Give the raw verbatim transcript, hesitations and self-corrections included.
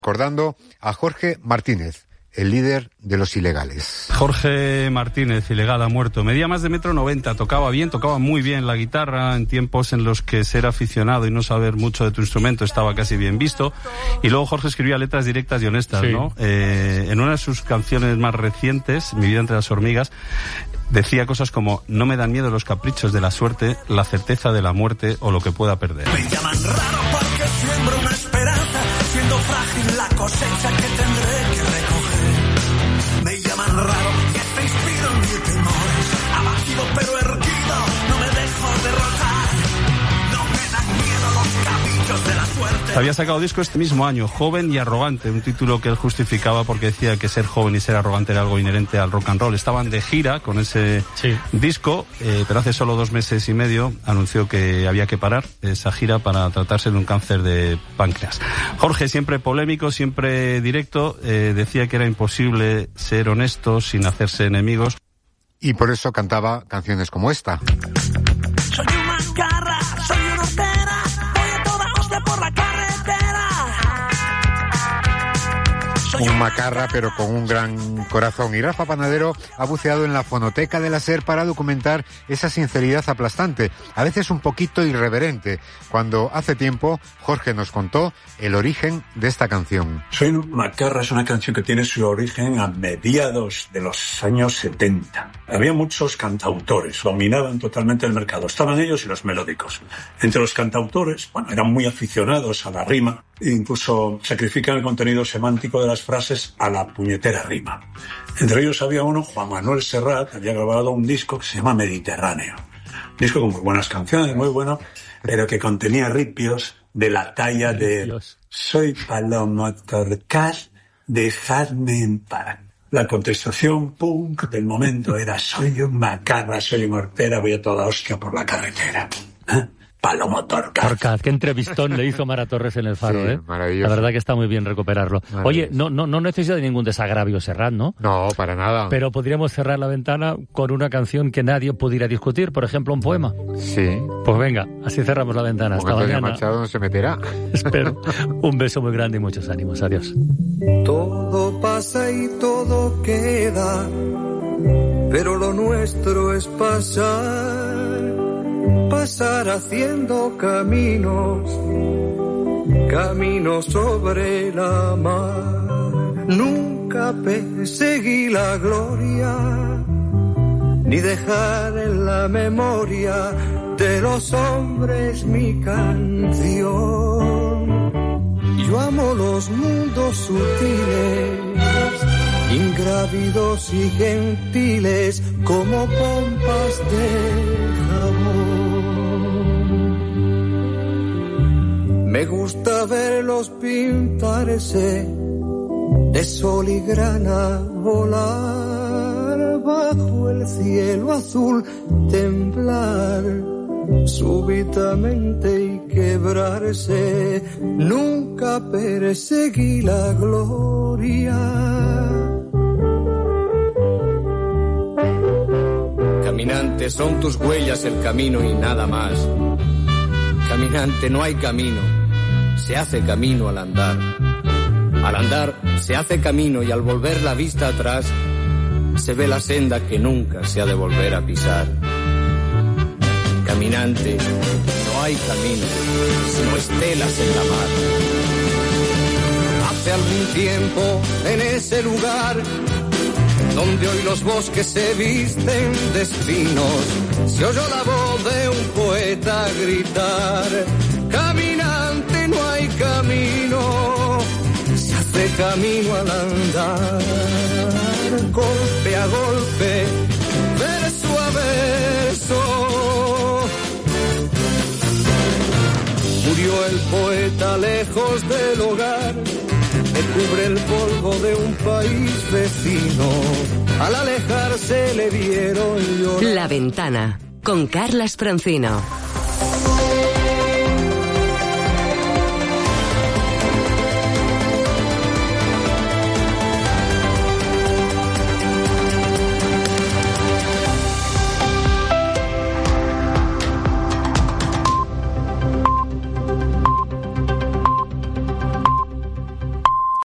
Recordando a Jorge Martínez, el líder de los Ilegales. Jorge Martínez, Ilegal, ha muerto. Medía más de metro noventa, tocaba bien, tocaba muy bien la guitarra en tiempos en los que ser aficionado y no saber mucho de tu instrumento estaba casi bien visto. Y luego Jorge escribía letras directas y honestas, sí. ¿no? Eh, en una de sus canciones más recientes, Mi vida entre las hormigas, decía cosas como: no me dan miedo los caprichos de la suerte, la certeza de la muerte o lo que pueda perder. Me llaman raro porque siembro una esperanza, siendo frágil la cosecha que tendré que recoger. Me llaman raro y te inspiro en mis temores, abatido pero erguido, no me dejo derrotar. No me dan miedo los caprichos de la suerte. Había sacado disco este mismo año, Joven y Arrogante, un título que él justificaba porque decía que ser joven y ser arrogante era algo inherente al rock and roll. Estaban de gira con ese sí. disco, eh, pero hace solo dos meses y medio anunció que había que parar esa gira para tratarse de un cáncer de páncreas. Jorge, siempre polémico, siempre directo, eh, decía que era imposible ser honesto sin hacerse enemigos. Y por eso cantaba canciones como esta. Soy una garra, soy una hortera, voy a toda hostia por la carretera. Un macarra, pero con un gran corazón. Y Rafa Panadero ha buceado en la fonoteca de la SER para documentar esa sinceridad aplastante, a veces un poquito irreverente, cuando hace tiempo Jorge nos contó el origen de esta canción. Soy un macarra es una canción que tiene su origen a mediados de los años setenta. Había muchos cantautores, dominaban totalmente el mercado. Estaban ellos y los melódicos. Entre los cantautores, bueno, eran muy aficionados a la rima, e incluso sacrifican el contenido semántico de las frases a la puñetera rima. Entre ellos había uno, Juan Manuel Serrat, había grabado un disco que se llama Mediterráneo. Un disco con muy buenas canciones, muy bueno, pero que contenía ripios de la talla de soy Palomo Torcal, dejadme en paz. La contestación punk del momento era soy un macarra, soy un hortera, voy a toda hostia por la carretera. ¿Eh? Palomo Torcaz. Torcaz, qué entrevistón le hizo Mara Torres en El Faro, sí, ¿eh? Maravilloso. La verdad que está muy bien recuperarlo. Oye, no, no, no necesita de ningún desagravio Serrat, ¿no? No, para nada. Pero podríamos cerrar la ventana con una canción que nadie pudiera discutir, por ejemplo, un poema. Sí. Pues venga, así cerramos la ventana. Hasta Antonio mañana. Machado no se meterá. Espero. Un beso muy grande y muchos ánimos. Adiós. Todo pasa y todo queda, pero lo nuestro es pasar. Pasar haciendo caminos, caminos sobre la mar. Nunca perseguí la gloria, ni dejar en la memoria de los hombres mi canción. Yo amo los mundos sutiles, ingrávidos y gentiles, como pompas de jabón. Me gusta verlos pintarse de sol y grana, volar bajo el cielo azul, temblar súbitamente y quebrarse. Nunca perseguí la gloria. Caminante, son tus huellas el camino y nada más. Caminante, no hay camino, se hace camino al andar. Al andar se hace camino y al volver la vista atrás se ve la senda que nunca se ha de volver a pisar. Caminante, no hay camino, sino estelas en la mar. Hace algún tiempo en ese lugar donde hoy los bosques se visten de espinos, se oyó la voz de un poeta gritar: caminante, no hay camino, se hace camino al andar. Golpe a golpe, verso a verso, murió el poeta lejos del hogar, que cubre el polvo de un país vecino. Al alejarse le vieron llorar. La Ventana, con Carlas Francino.